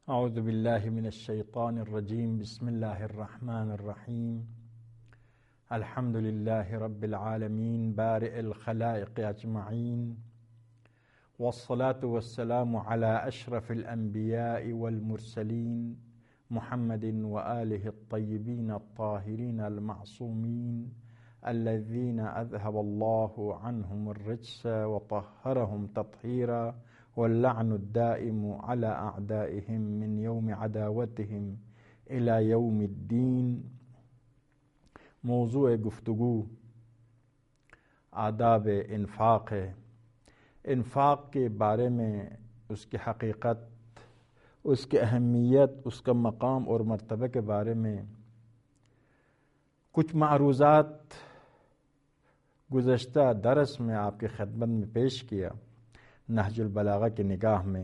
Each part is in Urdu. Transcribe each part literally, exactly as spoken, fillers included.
اعوذ باللہ من الشیطان الرجیم بسم اللہ الرحمن الرحیم الحمد للہ رب العالمین بارئ الخلائق اجمعین والصلاة والسلام علی اشرف الانبیاء والمرسلین محمد وآلہ الطیبین الطاہرین المعصومین الذین اذهب اللہ عنہم الرجس وطہرہم تطہیرا واللعن الدائم على اعدائهم من یوم عداوتهم الى یوم الدین۔ موضوع گفتگو آداب انفاق ہے۔ انفاق کے بارے میں اس کی حقیقت، اس کی اہمیت، اس کا مقام اور مرتبہ کے بارے میں کچھ معروضات گزشتہ درس میں آپ کی خدمت میں پیش کیا نہج البلاغہ کی نگاہ میں۔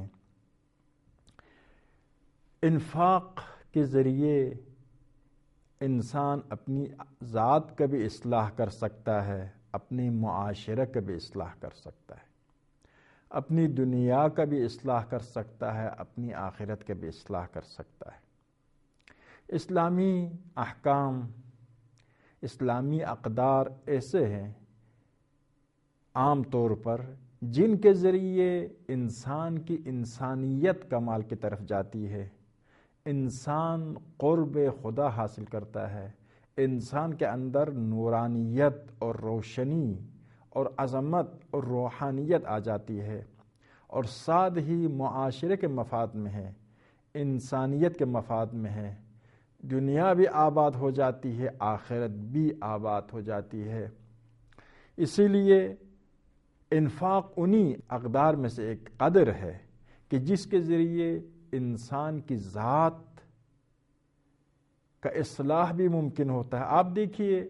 انفاق کے ذریعے انسان اپنی ذات کا بھی اصلاح کر سکتا ہے، اپنی معاشرہ کا بھی اصلاح کر سکتا ہے، اپنی دنیا کا بھی اصلاح کر سکتا ہے، اپنی آخرت کا بھی اصلاح کر سکتا ہے۔ اسلامی احکام، اسلامی اقدار ایسے ہیں عام طور پر جن کے ذریعے انسان کی انسانیت کمال کی طرف جاتی ہے، انسان قرب خدا حاصل کرتا ہے، انسان کے اندر نورانیت اور روشنی اور عظمت اور روحانیت آ جاتی ہے، اور ساتھ ہی معاشرے کے مفاد میں ہے، انسانیت کے مفاد میں ہے، دنیا بھی آباد ہو جاتی ہے، آخرت بھی آباد ہو جاتی ہے۔ اسی لیے انفاق انہی اقدار میں سے ایک قدر ہے کہ جس کے ذریعے انسان کی ذات کا اصلاح بھی ممکن ہوتا ہے۔ آپ دیکھیے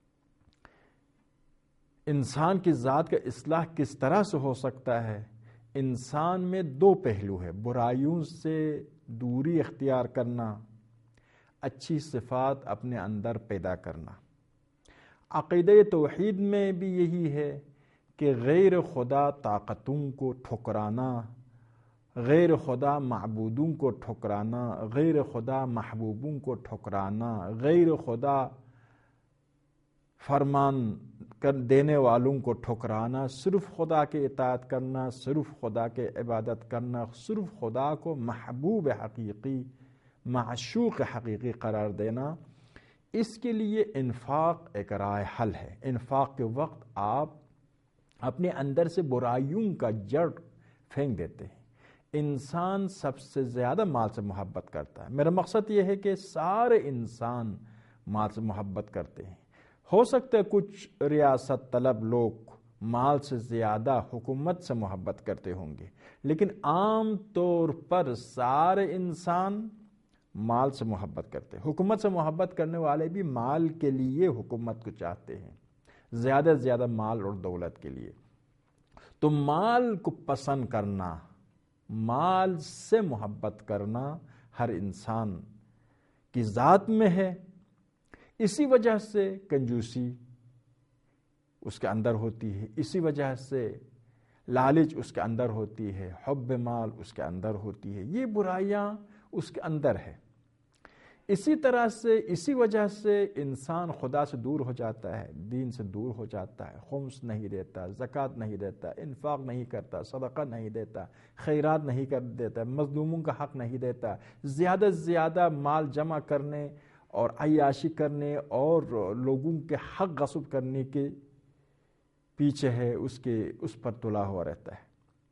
انسان کی ذات کا اصلاح کس طرح سے ہو سکتا ہے۔ انسان میں دو پہلو ہے، برائیوں سے دوری اختیار کرنا، اچھی صفات اپنے اندر پیدا کرنا۔ عقیدہ توحید میں بھی یہی ہے کہ غیر خدا طاقتوں کو ٹھکرانا، غیر خدا معبودوں کو ٹھکرانا، غیر خدا محبوبوں کو ٹھکرانا، غیر خدا فرمان کر دینے والوں کو ٹھکرانا، صرف خدا کے اطاعت کرنا، صرف خدا کے عبادت کرنا، صرف خدا کو محبوب حقیقی، معشوق حقیقی قرار دینا، اس کے لیے انفاق ایک رائے حل ہے۔ انفاق کے وقت آپ اپنے اندر سے برائیوں کا جڑ پھینک دیتے ہیں۔ انسان سب سے زیادہ مال سے محبت کرتا ہے۔ میرا مقصد یہ ہے کہ سارے انسان مال سے محبت کرتے ہیں۔ ہو سکتا ہے کچھ ریاست طلب لوگ مال سے زیادہ حکومت سے محبت کرتے ہوں گے، لیکن عام طور پر سارے انسان مال سے محبت کرتے ہیں۔ حکومت سے محبت کرنے والے بھی مال کے لیے حکومت کو چاہتے ہیں، زیادہ سے زیادہ مال اور دولت کے لیے۔ تو مال کو پسند کرنا، مال سے محبت کرنا ہر انسان کی ذات میں ہے۔ اسی وجہ سے کنجوسی اس کے اندر ہوتی ہے، اسی وجہ سے لالچ اس کے اندر ہوتی ہے، حب مال اس کے اندر ہوتی ہے، یہ برائیاں اس کے اندر ہے۔ اسی طرح سے اسی وجہ سے انسان خدا سے دور ہو جاتا ہے، دین سے دور ہو جاتا ہے، خمس نہیں دیتا، زکوٰۃ نہیں دیتا، انفاق نہیں کرتا، صدقہ نہیں دیتا، خیرات نہیں کر دیتا، مظلوموں کا حق نہیں دیتا، زیادہ سے زیادہ مال جمع کرنے اور عیاشی کرنے اور لوگوں کے حق غصب کرنے کے پیچھے ہے، اس کے اس پر تلا ہوا رہتا ہے۔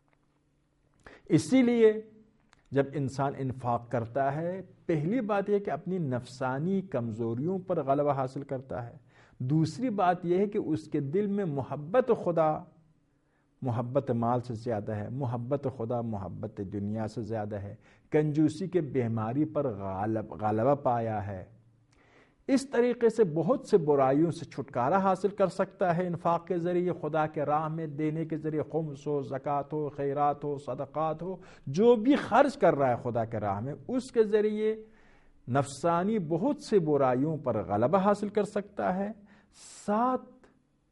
اسی لیے جب انسان انفاق کرتا ہے، پہلی بات یہ کہ اپنی نفسانی کمزوریوں پر غلبہ حاصل کرتا ہے۔ دوسری بات یہ ہے کہ اس کے دل میں محبت خدا محبت مال سے زیادہ ہے، محبت خدا محبت دنیا سے زیادہ ہے، کنجوسی کے بیماری پر غالب غلبہ پایا ہے۔ اس طریقے سے بہت سے برائیوں سے چھٹکارا حاصل کر سکتا ہے انفاق کے ذریعے، خدا کے راہ میں دینے کے ذریعے، خمس ہو، زکوٰۃ ہو، خیرات ہو، صدقات ہو، جو بھی خرچ کر رہا ہے خدا کے راہ میں، اس کے ذریعے نفسانی بہت سے برائیوں پر غلبہ حاصل کر سکتا ہے، ساتھ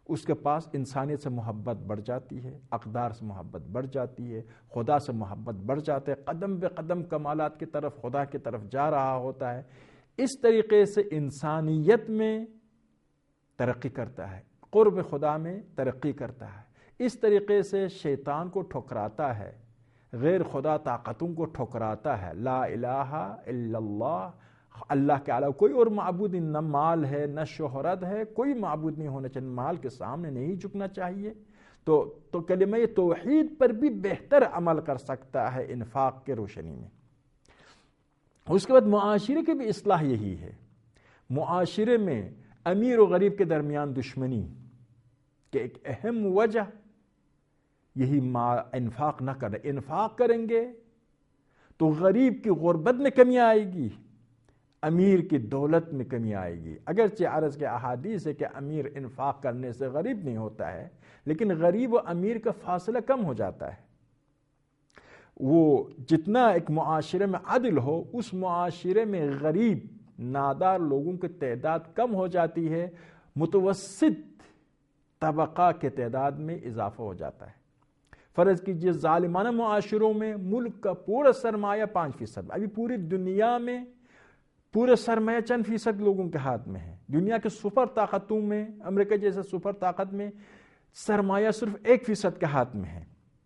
اس کے پاس انسانیت سے محبت بڑھ جاتی ہے، اقدار سے محبت بڑھ جاتی ہے، خدا سے محبت بڑھ جاتے ہے، قدم بے قدم کمالات کی طرف، خدا کی طرف جا رہا ہوتا ہے۔ اس طریقے سے انسانیت میں ترقی کرتا ہے، قرب خدا میں ترقی کرتا ہے۔ اس طریقے سے شیطان کو ٹھکراتا ہے، غیر خدا طاقتوں کو ٹھکراتا ہے۔ لا الہ الا اللہ، اللہ کے علاوہ کوئی اور معبود نہیں، نہ مال ہے نہ شہرت ہے، کوئی معبود نہیں ہونا چاہیے، مال کے سامنے نہیں جھکنا چاہیے۔ تو تو کلمہ توحید پر بھی بہتر عمل کر سکتا ہے انفاق کے روشنی میں۔ اس کے بعد معاشرے کی بھی اصلاح یہی ہے۔ معاشرے میں امیر و غریب کے درمیان دشمنی کہ ایک اہم وجہ یہی انفاق نہ کرنا۔ انفاق کریں گے تو غریب کی غربت میں کمی آئے گی، امیر کی دولت میں کمی آئے گی۔ اگرچہ عرض کے احادیث ہے کہ امیر انفاق کرنے سے غریب نہیں ہوتا ہے، لیکن غریب و امیر کا فاصلہ کم ہو جاتا ہے۔ وہ جتنا ایک معاشرے میں عدل ہو، اس معاشرے میں غریب نادار لوگوں کی تعداد کم ہو جاتی ہے، متوسط طبقہ کے تعداد میں اضافہ ہو جاتا ہے۔ فرض کیجئے ظالمانہ معاشروں میں ملک کا پورا سرمایہ پانچ فیصد، ابھی پوری دنیا میں پورے سرمایہ چند فیصد لوگوں کے ہاتھ میں ہے۔ دنیا کے سپر طاقتوں میں، امریکہ جیسے سپر طاقت میں سرمایہ صرف ایک فیصد کے ہاتھ میں ہے،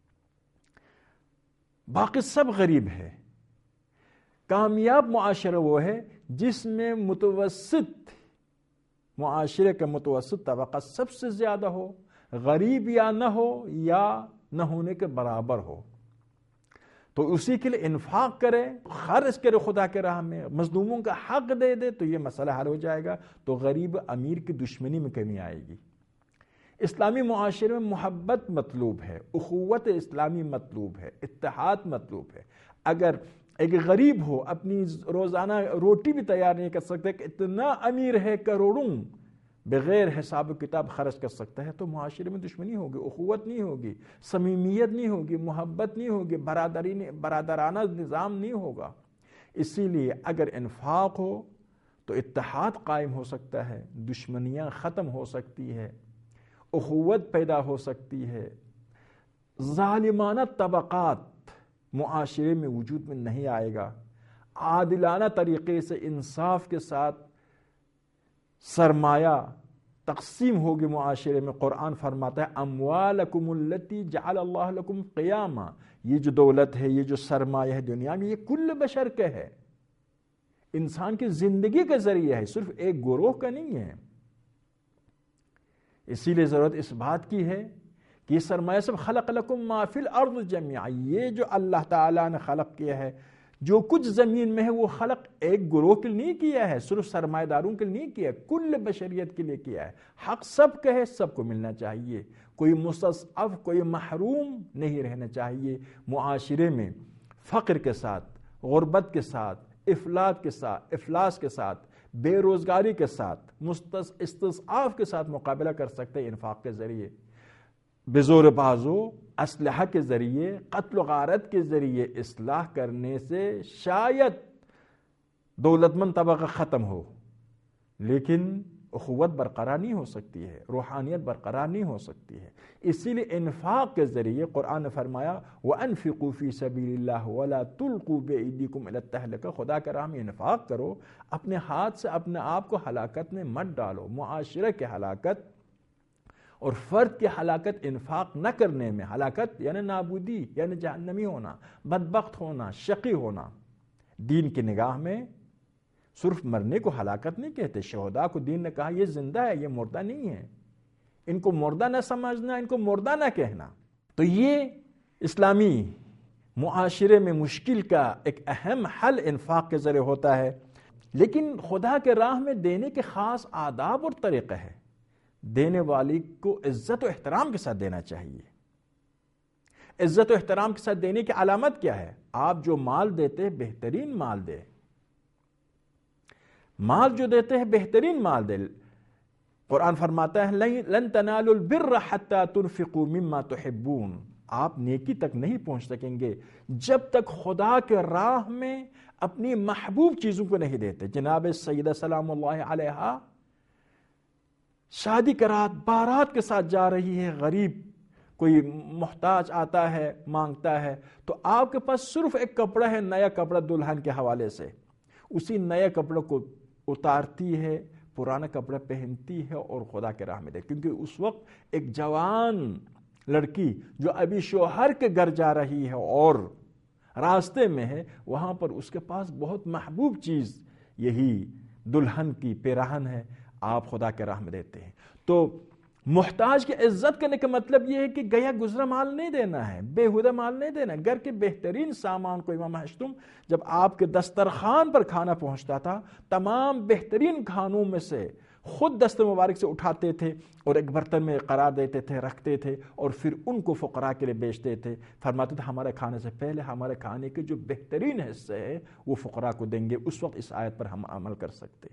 باقی سب غریب ہے۔ کامیاب معاشرہ وہ ہے جس میں متوسط معاشرے کا متوسط طبقہ سب سے زیادہ ہو، غریب یا نہ ہو یا نہ ہونے کے برابر ہو، تو اسی کے لیے انفاق کرے، خرچ کرے خدا کے راہ میں، مظلوموں کا حق دے دے، تو یہ مسئلہ حل ہو جائے گا، تو غریب امیر کی دشمنی میں کمی آئے گی۔ اسلامی معاشرے میں محبت مطلوب ہے، اخوت اسلامی مطلوب ہے، اتحاد مطلوب ہے۔ اگر ایک غریب ہو، اپنی روزانہ روٹی بھی تیار نہیں کر سکتا، کہ اتنا امیر ہے کروڑوں بغیر حساب و کتاب خرچ کر سکتا ہے، تو معاشرے میں دشمنی ہوگی، اخوت نہیں ہوگی، صمیمیت نہیں ہوگی، محبت نہیں ہوگی، برادری برادرانہ نظام نہیں ہوگا۔ اسی لیے اگر انفاق ہو تو اتحاد قائم ہو سکتا ہے، دشمنیاں ختم ہو سکتی ہے، اخوت پیدا ہو سکتی ہے، ظالمانہ طبقات معاشرے میں وجود میں نہیں آئے گا، عادلانہ طریقے سے انصاف کے ساتھ سرمایہ تقسیم ہوگی معاشرے میں۔ قرآن فرماتا ہے اموالکم التی جعل اللہ لکم قیاما، یہ جو دولت ہے، یہ جو سرمایہ ہے دنیا میں، یہ کل بشر کا ہے، انسان کی زندگی کا ذریعہ ہے، صرف ایک گروہ کا نہیں ہے۔ اسی لیے ضرورت اس بات کی ہے کہ یہ سرمایہ سب خلق لکم ما فی الارض جميعا، یہ جو اللہ تعالیٰ نے خلق کیا ہے، جو کچھ زمین میں ہے، وہ خلق ایک گروہ کے لیے نہیں کیا ہے، صرف سرمایہ داروں کے لیے نہیں کیا ہے، کل بشریت کے لیے کیا ہے۔ حق سب کا ہے، سب کو ملنا چاہیے، کوئی مستضعف، کوئی محروم نہیں رہنا چاہیے۔ معاشرے میں فقر کے ساتھ، غربت کے ساتھ، افلاس کے ساتھ افلاس کے ساتھ بے روزگاری کے ساتھ، استضعاف کے ساتھ مقابلہ کر سکتے ہیں انفاق کے ذریعے، بزور بازو، اسلحہ کے ذریعے، قتل و غارت کے ذریعے اصلاح کرنے سے شاید دولت مند طبقہ ختم ہو، لیکن اخوت برقرار نہیں ہو سکتی ہے، روحانیت برقرار نہیں ہو سکتی ہے۔ اسی لیے انفاق کے ذریعے قرآن نے فرمایا وَأَنفِقُوا فِي سَبِيلِ اللَّهِ وَلَا تُلْقُوا بِأَيْدِيكُمْ إِلَى التَّهْلُكَةِ، خدا کے راہ میں انفاق کرو، اپنے ہاتھ سے اپنے آپ کو ہلاکت میں مت ڈالو۔ معاشرے کے ہلاکت اور فرد کی ہلاکت انفاق نہ کرنے میں، ہلاکت یعنی نابودی، یعنی جہنمی ہونا، بدبخت ہونا، شقی ہونا۔ دین کی نگاہ میں صرف مرنے کو ہلاکت نہیں کہتے، شہداء کو دین نے کہا یہ زندہ ہے، یہ مردہ نہیں ہے، ان کو مردہ نہ سمجھنا، ان کو مردہ نہ کہنا۔ تو یہ اسلامی معاشرے میں مشکل کا ایک اہم حل انفاق کے ذریعے ہوتا ہے، لیکن خدا کے راہ میں دینے کے خاص آداب اور طریقہ ہے۔ دینے والی کو عزت و احترام کے ساتھ دینا چاہیے۔ عزت و احترام کے ساتھ دینے کی علامت کیا ہے؟ آپ جو مال دیتے ہیں بہترین مال دے، مال جو دیتے ہیں بہترین مال دے۔ قرآن فرماتا ہے لن تنالوا البر حتى تنفقوا مما تحبون، آپ نیکی تک نہیں پہنچ سکیں گے جب تک خدا کے راہ میں اپنی محبوب چیزوں کو نہیں دیتے۔ جناب سیدہ سلام اللہ علیہا شادی کی رات بارات کے ساتھ جا رہی ہے، غریب کوئی محتاج آتا ہے مانگتا ہے تو آپ کے پاس صرف ایک کپڑا ہے، نیا کپڑا دلہن کے حوالے سے، اسی نئے کپڑوں کو اتارتی ہے، پرانا کپڑا پہنتی ہے اور خدا کے راہ میں دے، کیونکہ اس وقت ایک جوان لڑکی جو ابھی شوہر کے گھر جا رہی ہے اور راستے میں ہے، وہاں پر اس کے پاس بہت محبوب چیز یہی دلہن کی پیراہن ہے، آپ خدا کے راہ میں دیتے ہیں۔ تو محتاج کی عزت کرنے کا مطلب یہ ہے کہ گیا گزرا مال نہیں دینا ہے، بےہودہ مال نہیں دینا ہے۔ گھر کے بہترین سامان کو امام ہشتم جب آپ کے دسترخوان پر کھانا پہنچتا تھا، تمام بہترین کھانوں میں سے خود دست مبارک سے اٹھاتے تھے اور ایک برتن میں قرار دیتے تھے، رکھتے تھے اور پھر ان کو فقراء کے لیے بیچتے تھے۔ فرماتے تھے ہمارے کھانے سے پہلے ہمارے کھانے کے جو بہترین حصے ہیں وہ فقراء کو دیں گے، اس وقت اس آیت پر ہم عمل کر سکتے۔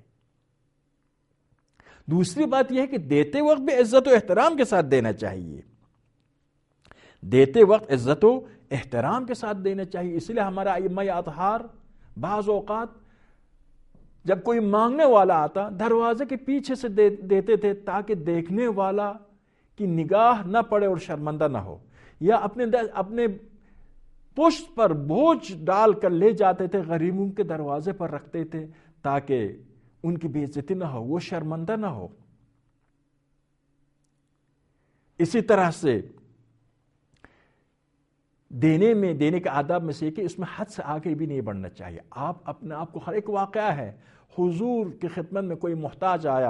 دوسری بات یہ ہے کہ دیتے وقت بھی عزت و احترام کے ساتھ دینا چاہیے، دیتے وقت عزت و احترام کے ساتھ دینا چاہیے۔ اس لیے ہمارا ائمہ اطہار بعض اوقات جب کوئی مانگنے والا آتا دروازے کے پیچھے سے دے دیتے تھے تاکہ دیکھنے والا کی نگاہ نہ پڑے اور شرمندہ نہ ہو، یا اپنے اپنے پشت پر بوجھ ڈال کر لے جاتے تھے، غریبوں کے دروازے پر رکھتے تھے تاکہ ان کی بے عزتی نہ ہو، وہ شرمندہ نہ ہو۔ اسی طرح سے دینے میں دینے کے آداب میں سے کہ اس میں حد سے آگے بھی نہیں بڑھنا چاہیے۔ آپ اپنے آپ کو، ہر ایک واقعہ ہے، حضور کی خدمت میں کوئی محتاج آیا،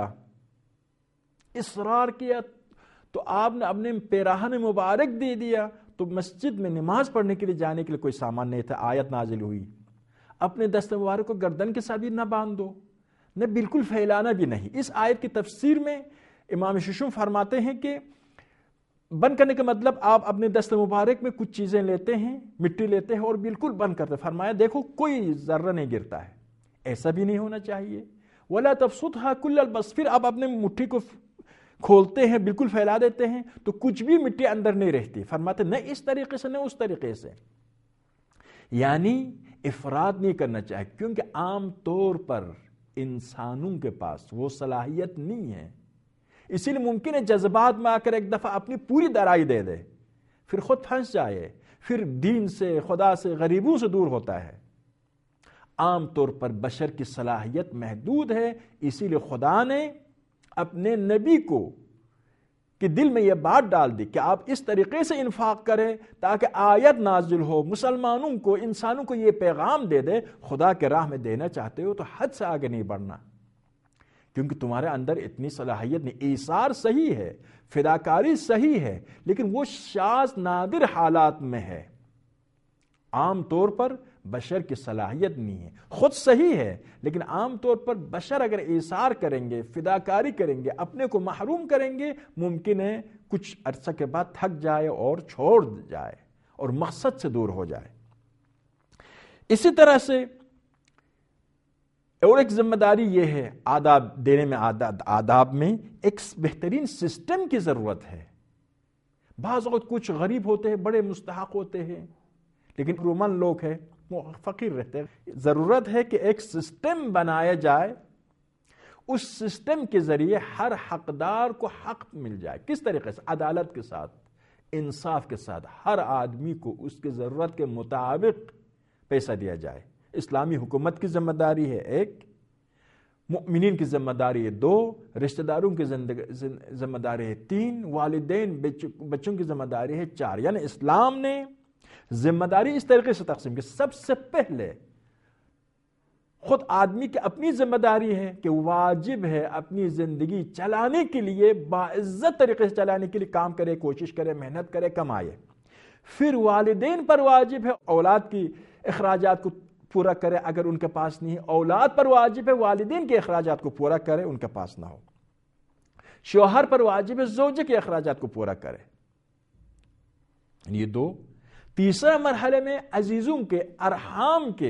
اصرار کیا تو آپ نے اپنے پیراہن مبارک دے دیا، تو مسجد میں نماز پڑھنے کے لیے جانے کے لیے کوئی سامان نہیں تھا، آیت نازل ہوئی، اپنے دست مبارک کو گردن کے ساتھ بھی نہ باندھ دو، نہ بالکل پھیلانا بھی نہیں۔ اس آیت کی تفسیر میں امام ششم فرماتے ہیں کہ بند کرنے کا مطلب آپ اپنے دست مبارک میں کچھ چیزیں لیتے ہیں، مٹی لیتے ہیں اور بالکل بند کرتے ہیں۔ فرمایا دیکھو کوئی ذرہ نہیں گرتا ہے، ایسا بھی نہیں ہونا چاہیے۔ وَلَا تَبْسُطْهَا كُلَّ الْبَسْطِ، پھر آپ اپنے مٹھی کو کھولتے ہیں، بالکل پھیلا دیتے ہیں تو کچھ بھی مٹی اندر نہیں رہتی۔ فرماتے نہ اس طریقے سے نہ اس طریقے سے، یعنی افراط نہیں کرنا چاہیے، کیونکہ عام طور پر انسانوں کے پاس وہ صلاحیت نہیں ہے، اسی لیے ممکن ہے جذبات میں آ کر ایک دفعہ اپنی پوری درائی دے دے، پھر خود پھنس جائے، پھر دین سے، خدا سے، غریبوں سے دور ہوتا ہے۔ عام طور پر بشر کی صلاحیت محدود ہے، اسی لیے خدا نے اپنے نبی کو کہ دل میں یہ بات ڈال دی کہ آپ اس طریقے سے انفاق کریں تاکہ آیت نازل ہو، مسلمانوں کو، انسانوں کو یہ پیغام دے دے، خدا کے راہ میں دینا چاہتے ہو تو حد سے آگے نہیں بڑھنا، کیونکہ تمہارے اندر اتنی صلاحیت نہیں۔ ایثار صحیح ہے، فداکاری صحیح ہے، لیکن وہ شاذ نادر حالات میں ہے، عام طور پر بشر کی صلاحیت نہیں ہے۔ خود صحیح ہے لیکن عام طور پر بشر اگر ایثار کریں گے، فداکاری کریں گے، اپنے کو محروم کریں گے، ممکن ہے کچھ عرصہ کے بعد تھک جائے اور چھوڑ جائے اور مقصد سے دور ہو جائے۔ اسی طرح سے اور ایک ذمہ داری یہ ہے، آداب دینے میں، آداب میں ایک بہترین سسٹم کی ضرورت ہے۔ بعض اوقات کچھ غریب ہوتے ہیں، بڑے مستحق ہوتے ہیں، لیکن رومن لوگ ہیں، وہ فقیر رہتے ہیں۔ ضرورت ہے کہ ایک سسٹم بنایا جائے، اس سسٹم کے ذریعے ہر حقدار کو حق مل جائے۔ کس طریقے سے؟ عدالت کے ساتھ، انصاف کے ساتھ، ہر آدمی کو اس کی ضرورت کے مطابق پیسہ دیا جائے۔ اسلامی حکومت کی ذمہ داری ہے ایک، مؤمنین کی ذمہ داری ہے دو، رشتہ داروں کی ذمہ داری ہے تین، والدین بچوں کی ذمہ داری ہے چار۔ یعنی اسلام نے ذمہ داری اس طریقے سے تقسیم کی، سب سے پہلے خود آدمی کی اپنی ذمہ داری ہے کہ واجب ہے اپنی زندگی چلانے کے لیے، باعزت طریقے سے چلانے کے لیے کام کرے، کوشش کرے، محنت کرے، کمائے۔ پھر والدین پر واجب ہے اولاد کی اخراجات کو پورا کرے، اگر ان کے پاس نہیں ہے۔ اولاد پر واجب ہے والدین کے اخراجات کو پورا کرے، ان کے پاس نہ ہو۔ شوہر پر واجب ہے زوجہ کے اخراجات کو پورا کرے۔ یہ دو۔ تیسرا مرحلے میں عزیزوں کے، ارحام کے،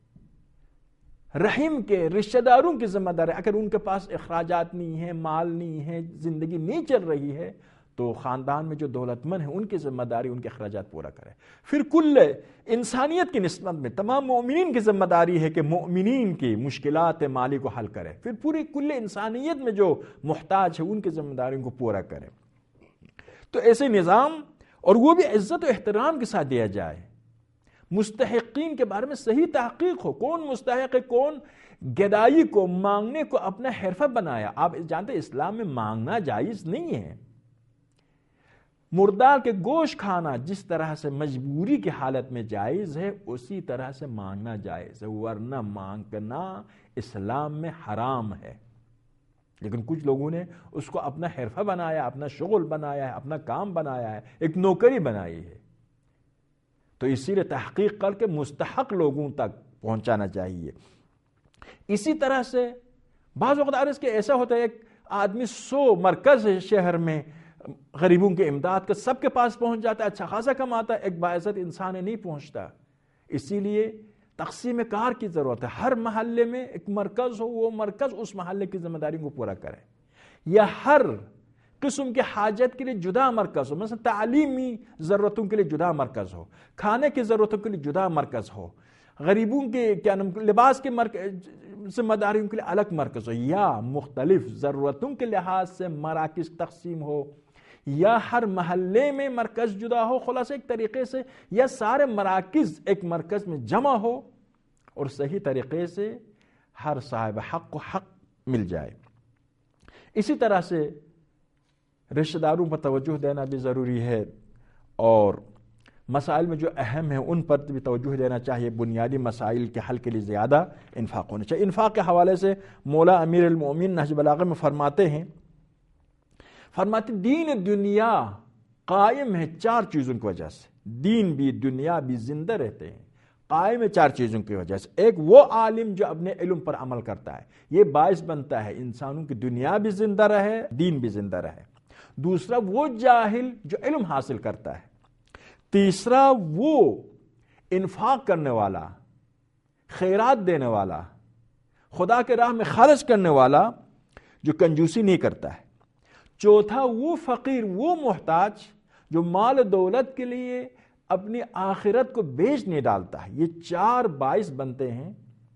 رحم کے، رشتہ داروں کی ذمہ داری، اگر ان کے پاس اخراجات نہیں ہیں، مال نہیں ہے، زندگی نہیں چل رہی ہے، تو خاندان میں جو دولت مند ہیں ان کی ذمہ داری ان کے اخراجات پورا کرے. پھر کل انسانیت کی نسبت میں تمام مومنین کی ذمہ داری ہے کہ مومنین کی مشکلات مالی کو حل کرے. پھر پوری کل انسانیت میں جو محتاج ہے ان کی ذمہ داریوں کو پورا کرے. تو ایسے نظام، اور وہ بھی عزت و احترام کے ساتھ دیا جائے. مستحقین کے بارے میں صحیح تحقیق ہو، کون مستحق ہے، کون گدائی کو، مانگنے کو اپنا حرفہ بنایا. آپ جانتے ہیں اسلام میں مانگنا جائز نہیں ہے. مردار کے گوشت کھانا جس طرح سے مجبوری کی حالت میں جائز ہے، اسی طرح سے مانگنا جائز ہے، ورنہ مانگنا اسلام میں حرام ہے. لیکن کچھ لوگوں نے اس کو اپنا حرفہ بنایا، اپنا شغل بنایا ہے، اپنا کام بنایا ہے، ایک نوکری بنائی ہے. تو اسی لیے تحقیق کر کے مستحق لوگوں تک پہنچانا چاہیے. اسی طرح سے بعض وقت عرض کہ ایسا ہوتا ہے ایک آدمی سو مرکز ہے شہر میں غریبوں کی امداد کا، سب کے پاس پہنچ جاتا ہے، اچھا خاصا کماتا ہے، ایک باعزت انسان نہیں پہنچتا. اسی لیے تقسیم کار کی ضرورت ہے. ہر محلے میں ایک مرکز ہو، وہ مرکز اس محلے کی ذمہ داری کو پورا کرے. یا ہر قسم کے حاجت کے لیے جدا مرکز ہو، مثلا تعلیمی ضرورتوں کے لیے جدا مرکز ہو، کھانے کی ضرورتوں کے لیے جدا مرکز ہو، غریبوں کے کیا نام لباس کے ذمہ داریوں کے لیے الگ مرکز ہو، یا مختلف ضرورتوں کے لحاظ سے مراکز تقسیم ہو، یا ہر محلے میں مرکز جدا ہو. خلاصہ ایک طریقے سے یا سارے مراکز ایک مرکز میں جمع ہو اور صحیح طریقے سے ہر صاحب حق کو حق مل جائے. اسی طرح سے رشتہ داروں پر توجہ دینا بھی ضروری ہے، اور مسائل میں جو اہم ہیں ان پر بھی توجہ دینا چاہیے. بنیادی مسائل کے حل کے لیے زیادہ انفاق ہونا چاہیے. انفاق کے حوالے سے مولا امیر المؤمنین نہج البلاغہ میں فرماتے ہیں، فرماتے دین دنیا قائم ہے چار چیزوں کی وجہ سے. دین بھی دنیا بھی زندہ رہتے ہیں قائم ہے چار چیزوں کی وجہ سے. ایک وہ عالم جو اپنے علم پر عمل کرتا ہے، یہ باعث بنتا ہے انسانوں کی دنیا بھی زندہ رہے، دین بھی زندہ رہے. دوسرا وہ جاہل جو علم حاصل کرتا ہے. تیسرا وہ انفاق کرنے والا، خیرات دینے والا، خدا کے راہ میں خرچ کرنے والا جو کنجوسی نہیں کرتا ہے. چوتھا وہ فقیر، وہ محتاج جو مال دولت کے لیے اپنی آخرت کو بیچ نہیں ڈالتا ہے. یہ چار باعث بنتے ہیں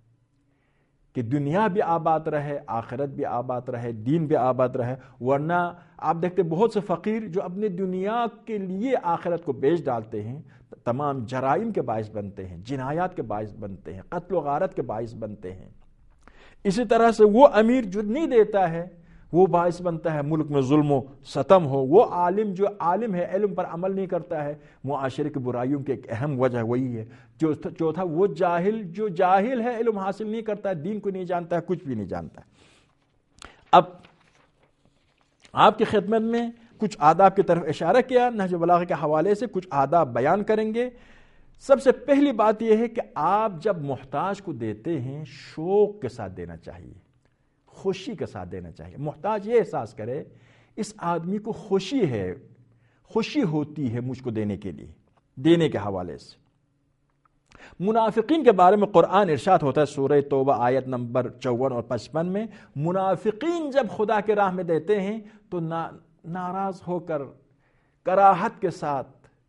کہ دنیا بھی آباد رہے، آخرت بھی آباد رہے، دین بھی آباد رہے. ورنہ آپ دیکھتے بہت سے فقیر جو اپنی دنیا کے لیے آخرت کو بیچ ڈالتے ہیں، تمام جرائم کے باعث بنتے ہیں، جنایات کے باعث بنتے ہیں، قتل و غارت کے باعث بنتے ہیں. اسی طرح سے وہ امیر جو نہیں دیتا ہے وہ باعث بنتا ہے ملک میں ظلم و ستم ہو. وہ عالم جو عالم ہے علم پر عمل نہیں کرتا ہے، معاشرے کی برائیوں کی ایک اہم وجہ وہی ہے. چوتھا وہ جاہل جو جاہل ہے، علم حاصل نہیں کرتا ہے، دین کو نہیں جانتا ہے، کچھ بھی نہیں جانتا ہے. اب آپ کی خدمت میں کچھ آداب کی طرف اشارہ کیا نہج البلاغہ کے حوالے سے، کچھ آداب بیان کریں گے. سب سے پہلی بات یہ ہے کہ آپ جب محتاج کو دیتے ہیں شوق کے ساتھ دینا چاہیے، خوشی کے ساتھ دینا چاہیے. محتاج یہ احساس کرے اس آدمی کو خوشی ہے، خوشی ہوتی ہے مجھ کو دینے کے لیے، دینے کے حوالے سے. منافقین کے بارے میں قرآن ارشاد ہوتا ہے سورہ توبہ آیت نمبر چون اور پچپن میں، منافقین جب خدا کے راہ میں دیتے ہیں تو ناراض ہو کر کراہت کے ساتھ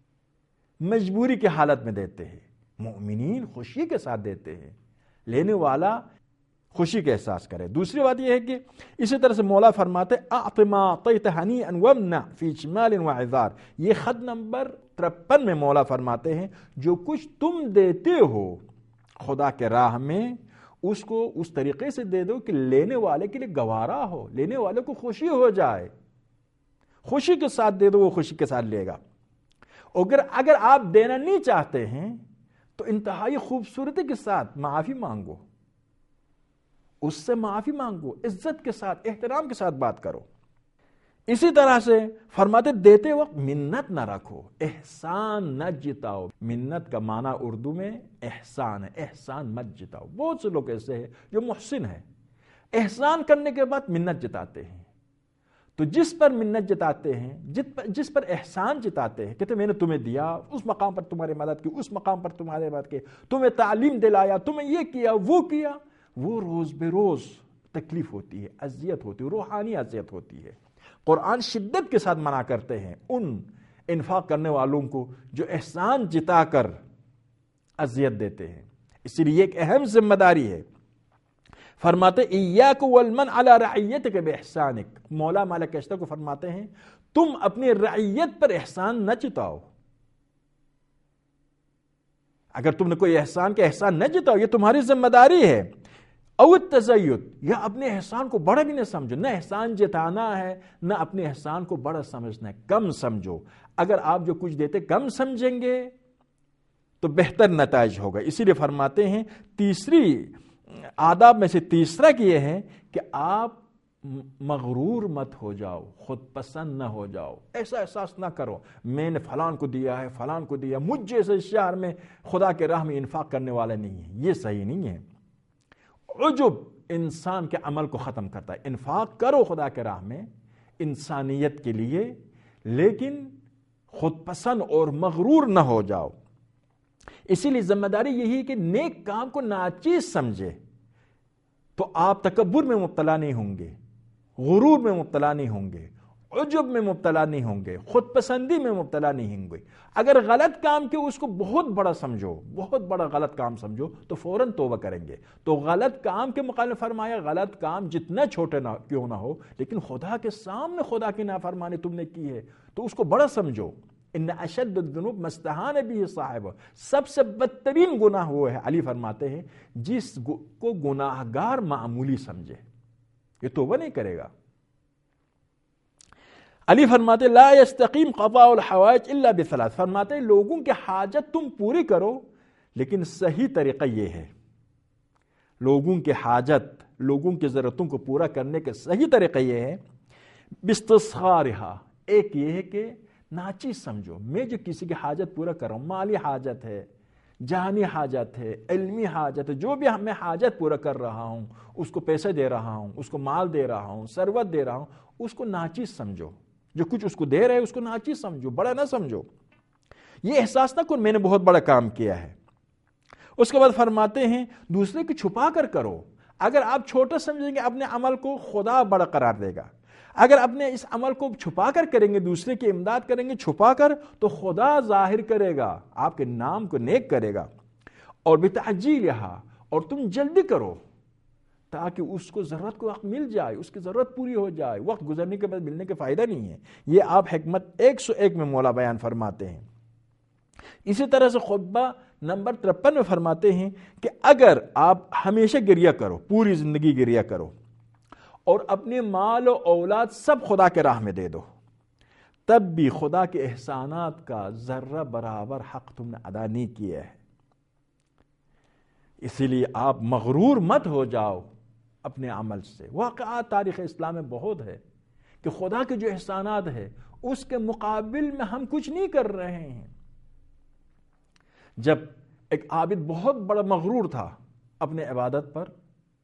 مجبوری کی حالت میں دیتے ہیں. مومنین خوشی کے ساتھ دیتے ہیں، لینے والا خوشی کا احساس کرے. دوسری بات یہ ہے کہ اسی طرح سے مولا فرماتے اعط ما اعطیت ہنیئا وامنع فی شمال وعذار. یہ خط نمبر ترپن میں مولا فرماتے ہیں جو کچھ تم دیتے ہو خدا کے راہ میں اس کو اس طریقے سے دے دو کہ لینے والے کے لیے گوارا ہو، لینے والے کو خوشی ہو جائے. خوشی کے ساتھ دے دو، وہ خوشی کے ساتھ لے گا. اگر اگر آپ دینا نہیں چاہتے ہیں تو انتہائی خوبصورتی کے ساتھ معافی مانگو، اس سے معافی مانگو، عزت کے ساتھ احترام کے ساتھ بات کرو. اسی طرح سے فرماتے دیتے وقت منت نہ رکھو، احسان نہ جتاؤ. منت کا معنی اردو میں احسان ہے، احسان مت جتاؤ. بہت سے لوگ ایسے ہیں جو محسن ہیں، احسان کرنے کے بعد منت جتاتے ہیں. تو جس پر منت جتاتے ہیں، جس پر احسان جتاتے ہیں، کہتے میں نے تمہیں دیا، اس مقام پر تمہاری مدد کی، اس مقام پر تمہاری مدد کی، تمہیں تعلیم دلایا، تمہیں یہ کیا وہ کیا، وہ روز بے روز تکلیف ہوتی ہے، اذیت ہوتی ہے، روحانی اذیت ہوتی ہے. قرآن شدت کے ساتھ منع کرتے ہیں ان انفاق کرنے والوں کو جو احسان جتا کر اذیت دیتے ہیں. اسی لیے ایک اہم ذمہ داری ہے. فرماتے ایاک والمن علی رعیتک باحسانک. مولا مالک اشتر کو فرماتے ہیں تم اپنی رعیت پر احسان نہ جتاؤ. اگر تم نے کوئی احسان کے احسان نہ جتاؤ، یہ تمہاری ذمہ داری ہے. او التزید، یا اپنے احسان کو بڑا بھی نہ سمجھو. نہ احسان جتانا ہے نہ اپنے احسان کو بڑا سمجھنا ہے، کم سمجھو. اگر آپ جو کچھ دیتے کم سمجھیں گے تو بہتر نتائج ہوگا. اسی لیے فرماتے ہیں تیسری آداب میں سے تیسرا کہ یہ ہے کہ آپ مغرور مت ہو جاؤ، خود پسند نہ ہو جاؤ. ایسا احساس نہ کرو میں نے فلان کو دیا ہے، فلان کو دیا، مجھ جیسے شہر میں خدا کے راہ میں انفاق کرنے والا نہیں ہے. یہ صحیح نہیں ہے. عجب انسان کے عمل کو ختم کرتا ہے. انفاق کرو خدا کے راہ میں انسانیت کے لیے، لیکن خود پسند اور مغرور نہ ہو جاؤ. اسی لیے ذمہ داری یہی ہے کہ نیک کام کو ناچیز سمجھے تو آپ تکبر میں مبتلا نہیں ہوں گے، غرور میں مبتلا نہیں ہوں گے، عجب میں مبتلا نہیں ہوں گے، خود پسندی میں مبتلا نہیں ہوں گے. اگر غلط کام کے اس کو بہت بڑا سمجھو، بہت بڑا غلط کام سمجھو تو فوراً توبہ کریں گے. تو غلط کام کے مقابلے فرمایا غلط کام جتنا چھوٹے نہ کیوں نہ ہو، لیکن خدا کے سامنے خدا کی نافرمانی تم نے کی ہے تو اس کو بڑا سمجھو. ان اشد الذنوب ما استهان به صاحب، سب سے بدترین گناہ وہ ہے، علی فرماتے ہیں، جس کو گناہگار معمولی سمجھے، یہ توبہ نہیں کرے گا. علی فرماتے لا یستقیم قضاء الحوائج الا بثلاث. فرماتے لوگوں کی حاجت تم پوری کرو، لیکن صحیح طریقہ یہ ہے، لوگوں کی حاجت، لوگوں کی ضرورتوں کو پورا کرنے کا صحیح طریقہ یہ ہے باستصغارها. ایک یہ ہے کہ ناچیز سمجھو. میں جو کسی کی حاجت پورا کر رہا ہوں، مالی حاجت ہے، جانی حاجت ہے، علمی حاجت ہے، جو بھی میں حاجت پورا کر رہا ہوں، اس کو پیسے دے رہا ہوں، اس کو مال دے رہا ہوں، ثروت دے رہا ہوں، اس کو ناچیز سمجھو. جو کچھ اس کو دے رہے اس کو ناچیز سمجھو، بڑا نہ سمجھو. یہ احساس نہ کرو میں نے بہت بڑا کام کیا ہے. اس کے بعد فرماتے ہیں دوسرے کو چھپا کر کرو. اگر آپ چھوٹا سمجھیں گے اپنے عمل کو، خدا بڑا قرار دے گا. اگر اپنے اس عمل کو چھپا کر کریں گے، دوسرے کی امداد کریں گے چھپا کر، تو خدا ظاہر کرے گا، آپ کے نام کو نیک کرے گا. اور بتعجیلھا، اور تم جلدی کرو تاکہ اس کو ضرورت کو وقت مل جائے، اس کی ضرورت پوری ہو جائے. وقت گزرنے کے بعد ملنے کا فائدہ نہیں ہے. یہ آپ حکمت ایک سو ایک میں مولا بیان فرماتے ہیں. اسی طرح سے خطبہ نمبر ترپن میں فرماتے ہیں کہ اگر آپ ہمیشہ گریہ کرو، پوری زندگی گریہ کرو، اور اپنے مال و اولاد سب خدا کے راہ میں دے دو، تب بھی خدا کے احسانات کا ذرہ برابر حق تم نے ادا نہیں کیا ہے. اسی لیے آپ مغرور مت ہو جاؤ اپنے عمل سے. واقعات تاریخ اسلام میں بہت ہے کہ خدا کے جو احسانات ہے اس کے مقابل میں ہم کچھ نہیں کر رہے ہیں. جب ایک عابد بہت بڑا مغرور تھا اپنے عبادت پر،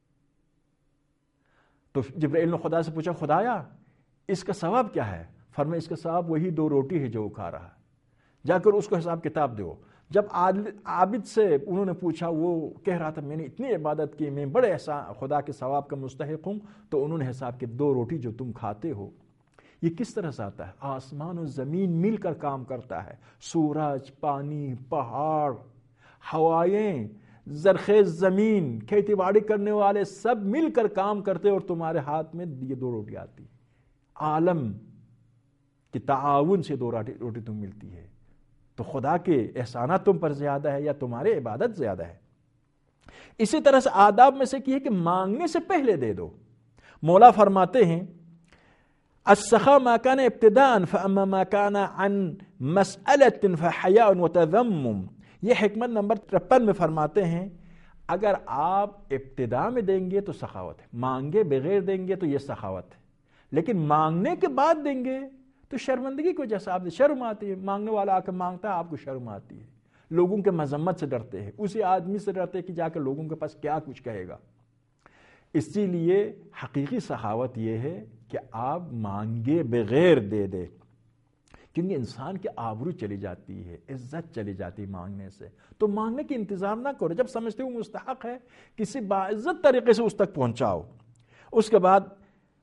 تو جبرائیل نے خدا سے پوچھا خدایا اس کا ثواب کیا ہے؟ فرمایا اس کا ثواب وہی دو روٹی ہے جو وہ کھا رہا ہے، جا کر اس کو حساب کتاب دو. جب عابد سے انہوں نے پوچھا، وہ کہہ رہا تھا میں نے اتنی عبادت کی، میں بڑے احسان خدا کے ثواب کا مستحق ہوں، تو انہوں نے حساب کی دو روٹی جو تم کھاتے ہو یہ کس طرح سے آتا ہے؟ آسمان و زمین مل کر کام کرتا ہے، سورج، پانی، پہاڑ، ہوائیں، زرخیز زمین، کھیتی باڑی کرنے والے سب مل کر کام کرتے اور تمہارے ہاتھ میں یہ دو روٹی آتی. عالم کی تعاون سے دو روٹی روٹی تم ملتی ہے. تو خدا کے احسانات تم پر زیادہ ہے یا تمہارے عبادت زیادہ ہے؟ اسی طرح سے آداب میں سے کی ہے کہ مانگنے سے پہلے دے دو. مولا فرماتے ہیں السخاء ما كان ابتداء فاما ما كان عن مسألة فحياء وتذمم. یہ حکمت نمبر ترپن میں فرماتے ہیں اگر آپ ابتدا میں دیں گے تو سخاوت ہے، مانگے بغیر دیں گے تو یہ سخاوت ہے، لیکن مانگنے کے بعد دیں گے تو شرمندگی کی وجہ سے آپ شرم آتی ہے. مانگنے والا آ کے مانگتا ہے، آپ کو شرم آتی ہے، لوگوں کے مذمت سے ڈرتے ہیں، اسی آدمی سے ڈرتے ہیں کہ جا کے لوگوں کے پاس کیا کچھ کہے گا. اسی لیے حقیقی سخاوت یہ ہے کہ آپ مانگے بغیر دے دے، کیونکہ انسان کی آبرو چلی جاتی ہے، عزت چلی جاتی ہے مانگنے سے. تو مانگنے کی انتظار نہ کرو، جب سمجھتے ہو مستحق ہے کسی باعزت طریقے سے اس تک پہنچاؤ. اس کے بعد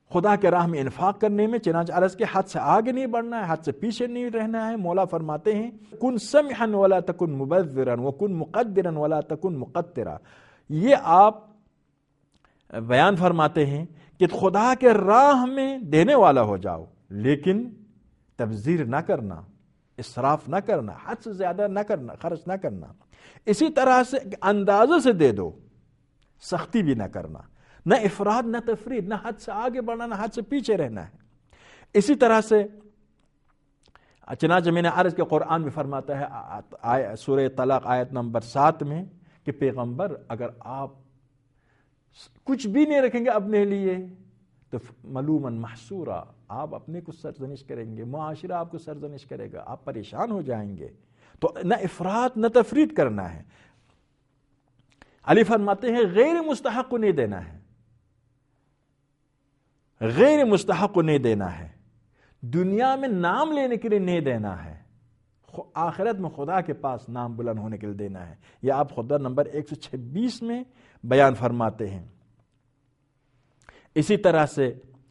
خدا کے راہ میں انفاق کرنے میں چنانچہ عرض کے حد سے آگے نہیں بڑھنا ہے، حد سے پیچھے نہیں رہنا ہے۔ مولا فرماتے ہیں کن سمحا ولا تکن مبذرا وکن مقدرا ولا تکن مقترا۔ یہ آپ بیان فرماتے ہیں کہ خدا کے راہ میں دینے والا ہو جاؤ، لیکن تبذیر نہ کرنا، اسراف نہ کرنا، حد سے زیادہ نہ کرنا، خرچ نہ کرنا۔ اسی طرح سے اندازے سے دے دو، سختی بھی نہ کرنا، نہ افراد نہ تفرید، نہ حد سے آگے بڑھنا نہ حد سے پیچھے رہنا ہے۔ اسی طرح سے چنانچہ میں نے عرض کے قرآن میں فرماتا ہے سورہ طلاق آیت نمبر سات میں کہ پیغمبر اگر آپ کچھ بھی نہیں رکھیں گے اپنے لیے تو ملومن محسورا، آپ اپنے کو سرزنش کریں گے، معاشرہ آپ کو سرزنش کرے گا، آپ پریشان ہو جائیں گے۔ تو نہ افراط نہ تفرید کرنا ہے۔ علی فرماتے ہیں غیر مستحق کو نہیں دینا ہے، غیر مستحق کو نہیں دینا ہے، دنیا میں نام لینے کے لیے نہیں دینا ہے، آخرت میں خدا کے پاس نام بلند ہونے کے لیے دینا ہے۔ یہ آپ خطبہ نمبر ایک سو چھبیس میں بیان فرماتے ہیں۔ اسی طرح سے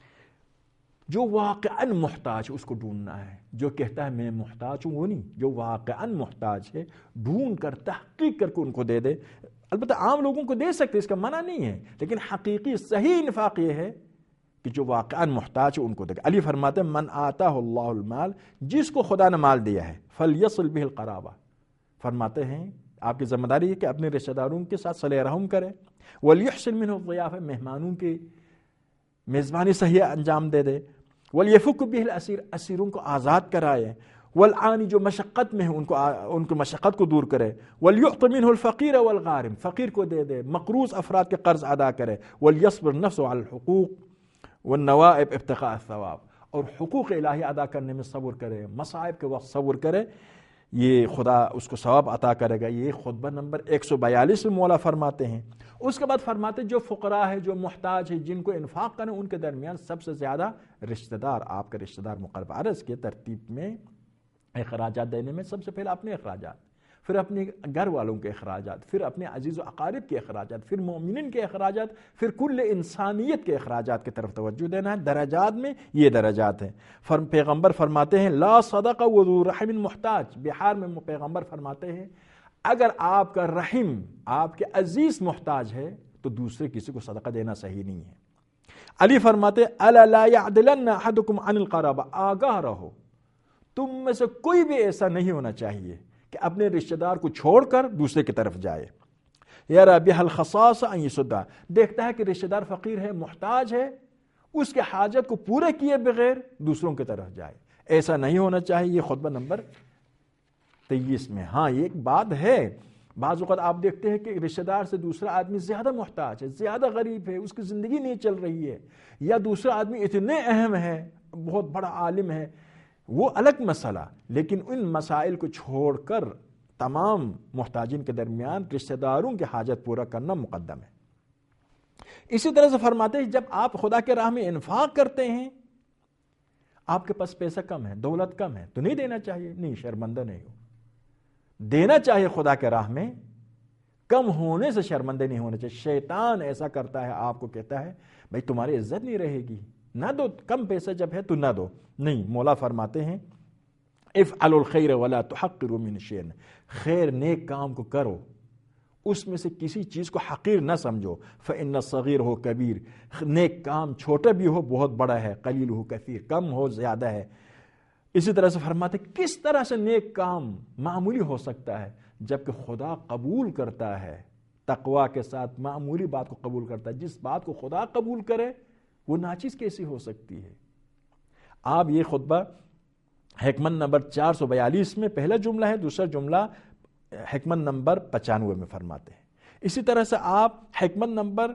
جو واقعاً محتاج اس کو ڈھونڈنا ہے، جو کہتا ہے میں محتاج ہوں وہ نہیں، جو واقعاً محتاج ہے ڈھونڈ کر تحقیق کر کے ان کو دے دے۔ البتہ عام لوگوں کو دے سکتے، اس کا منع نہیں ہے، لیکن حقیقی صحیح انفاق یہ ہے کہ جو واقعاً محتاج ہے ان کو دے۔ علی فرماتے ہیں من آتاہ اللہ المال، جس کو خدا نے مال دیا ہے فلیصل بہ القرابہ، فرماتے ہیں آپ کی ذمہ داری ہے کہ اپنے رشتہ داروں کے ساتھ صلہ رحم کرے، ولیحسن منہ الضیافہ، مہمانوں کی میزبانی صحیح انجام دے دے، ولیفک بہ الاسیر، اسیروں کو آزاد کرائے، والعانی جو مشقت میں ہے ان کو ان کو مشقت کو دور کرے، ولیعط منہ الفقیر والغارم، فقیر کو دے دے، مقروض افراد کے قرض ادا کرے، ولیصبر نفسه علی الحقوق والنوائب ابتغاء الثواب، اور حقوق الہی ادا کرنے میں صبر کرے، مصائب کے وقت صبر کرے، یہ خدا اس کو ثواب عطا کرے گا۔ یہ خطبہ نمبر ایک سو بیالیس میں مولا فرماتے ہیں۔ اس کے بعد فرماتے جو فقراء ہے، جو محتاج ہے، جن کو انفاق کرنے، ان کے درمیان سب سے زیادہ رشتہ دار، آپ کے رشتہ دار مقرب عرض کے ترتیب میں اخراجات دینے میں سب سے پہلے اپنے اخراجات، پھر اپنے گھر والوں کے اخراجات، پھر اپنے عزیز و اقارب کے اخراجات، پھر مومنین کے اخراجات، پھر کل انسانیت کے اخراجات کی طرف توجہ دینا ہے۔ درجات میں یہ درجات ہیں۔ فرم پیغمبر فرماتے ہیں لا صدقہ وذو رحم محتاج، بہار میں پیغمبر فرماتے ہیں اگر آپ کا رحم، آپ کے عزیز محتاج ہے تو دوسرے کسی کو صدقہ دینا صحیح نہیں ہے۔ علی فرماتے الا لا يعدلن احدكم عن القرابہ، آگاہ رہو، تم میں سے کوئی بھی ایسا نہیں ہونا چاہیے کہ اپنے رشتہ دار کو چھوڑ کر دوسرے کی طرف جائے۔ یرا بہ الخصاص ان یسدا، دیکھتا ہے کہ رشتہ دار فقیر ہے، محتاج ہے، اس کے حاجت کو پورے کیے بغیر دوسروں کی طرف جائے، ایسا نہیں ہونا چاہیے۔ یہ خطبہ نمبر تیئیس میں۔ ہاں یہ ایک بات ہے، بعض اوقات آپ دیکھتے ہیں کہ رشتہ دار سے دوسرا آدمی زیادہ محتاج ہے، زیادہ غریب ہے، اس کی زندگی نہیں چل رہی ہے، یا دوسرا آدمی اتنے اہم ہے، بہت بڑا عالم ہے، وہ الگ مسئلہ، لیکن ان مسائل کو چھوڑ کر تمام محتاجین کے درمیان رشتہ داروں کی حاجت پورا کرنا مقدم ہے۔ اسی طرح سے فرماتے ہیں جب آپ خدا کے راہ میں انفاق کرتے ہیں، آپ کے پاس پیسہ کم ہے، دولت کم ہے، تو نہیں دینا چاہیے، نہیں، شرمندہ نہیں ہو، دینا چاہیے خدا کے راہ میں، کم ہونے سے شرمندہ نہیں ہونا چاہیے۔ شیطان ایسا کرتا ہے، آپ کو کہتا ہے بھائی تمہاری عزت نہیں رہے گی، نہ دو، کم پیسہ جب ہے تو نہ دو، نہیں، مولا فرماتے ہیں افعلوا الخیر ولا تحقروا من شیء، خیر نیک کام کو کرو، اس میں سے کسی چیز کو حقیر نہ سمجھو، فإن الصغیر ہو کبیر، نیک کام چھوٹا بھی ہو بہت بڑا ہے، قلیل ہو کثیر، کم ہو زیادہ ہے۔ اسی طرح سے فرماتے کس طرح سے نیک کام معمولی ہو سکتا ہے جبکہ خدا قبول کرتا ہے، تقوی کے ساتھ معمولی بات کو قبول کرتا ہے، جس بات کو خدا قبول کرے وہ ناچیز کیسی ہو سکتی ہے۔ آپ یہ خطبہ حکمت نمبر چار سو بیالیس میں پہلا جملہ ہے، دوسرا جملہ حکمت نمبر پچانوے میں فرماتے ہیں۔ اسی طرح سے آپ حکمت نمبر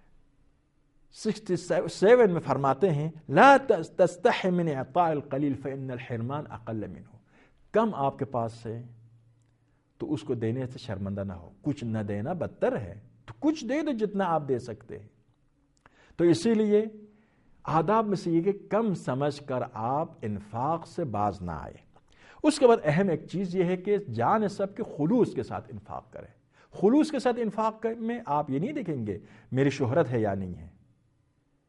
سکسٹی سیون میں فرماتے ہیں لا تستح من اعطاء القلیل فإن الحرمان اقل منه، کم آپ کے پاس ہے تو اس کو دینے سے شرمندہ نہ ہو، کچھ نہ دینا بدتر ہے، تو کچھ دے دو جتنا آپ دے سکتے ہیں۔ تو اسی لیے آداب میں سے یہ کہ کم سمجھ کر آپ انفاق سے باز نہ آئے۔ اس کے بعد اہم ایک چیز یہ ہے کہ جان سب کے خلوص کے ساتھ انفاق کریں۔ خلوص کے ساتھ انفاق میں آپ یہ نہیں دیکھیں گے میری شہرت ہے یا نہیں ہے،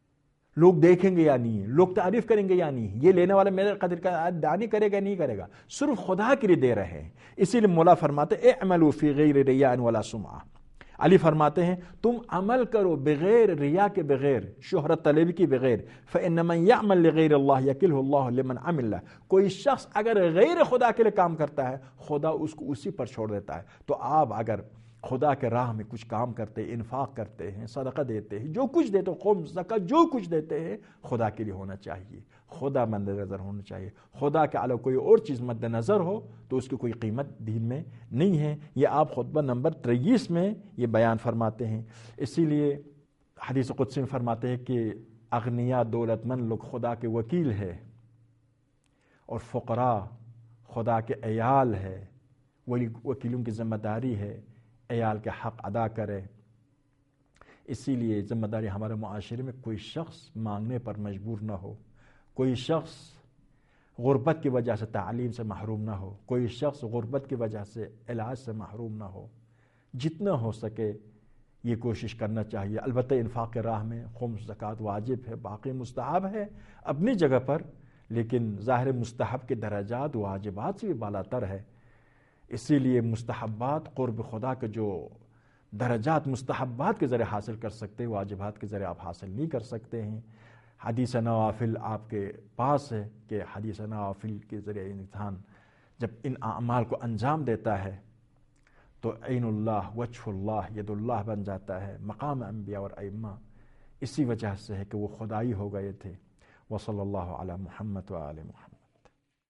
لوگ دیکھیں گے یا نہیں، لوگ تعریف کریں گے یا نہیں، یہ لینے والا میرے قدر کا دانی کرے گا نہیں کرے گا، صرف خدا کے لیے دے رہے ہیں۔ اسی لیے مولا فرماتے ہیں اعملوا فی غیر ریاء ولا سمعہ، علی فرماتے ہیں تم عمل کرو بغیر ریا کے، بغیر شہرت طلبی کی، بغیر فإن من يعمل لغیر اللہ یکلہ اللہ لمن عمل، کوئی شخص اگر غیر خدا کے لیے کام کرتا ہے خدا اس کو اسی پر چھوڑ دیتا ہے۔ تو آپ اگر خدا کے راہ میں کچھ کام کرتے ہیں، انفاق کرتے ہیں، صدقہ دیتے ہیں، جو کچھ دیتے ہو، خمس زکوٰۃ جو کچھ دیتے ہیں خدا کے لیے ہونا چاہیے، خدا مد نظر ہونا چاہیے۔ خدا کے علاوہ کوئی اور چیز مد نظر ہو تو اس کی کوئی قیمت دین میں نہیں ہے۔ یہ آپ خطبہ نمبر تیئیس میں یہ بیان فرماتے ہیں۔ اسی لیے حدیث قدسی میں فرماتے ہیں کہ اغنیا دولت مند لوگ خدا کے وکیل ہے، اور فقراء خدا کے عیال ہے، وہی وکیلوں کی ذمہ داری ہے عیال کے حق ادا کرے۔ اسی لیے ذمہ داری ہمارے معاشرے میں کوئی شخص مانگنے پر مجبور نہ ہو، کوئی شخص غربت کی وجہ سے تعلیم سے محروم نہ ہو، کوئی شخص غربت کی وجہ سے علاج سے محروم نہ ہو۔ جتنا ہو سکے یہ کوشش کرنا چاہیے۔ البتہ انفاق کے راہ میں خمس زکوٰۃ واجب ہے، باقی مستحب ہے اپنی جگہ پر، لیکن ظاہر مستحب کے درجات واجبات سے بھی بالا تر ہے۔ اسی لیے مستحبات قرب خدا کے جو درجات مستحبات کے ذریعے حاصل کر سکتے ہیں، واجبات کے ذریعے آپ حاصل نہیں کر سکتے ہیں۔ حدیث نوافل آپ کے پاس ہے کہ حدیث نوافل کے ذریعے انسان جب ان اعمال کو انجام دیتا ہے تو عین اللہ، وجہ اللہ، ید اللہ بن جاتا ہے، مقام انبیاء اور ائمہ اسی وجہ سے ہے کہ وہ خدائی ہو گئے تھے۔ وصلی اللہ علی محمد و آل محمد۔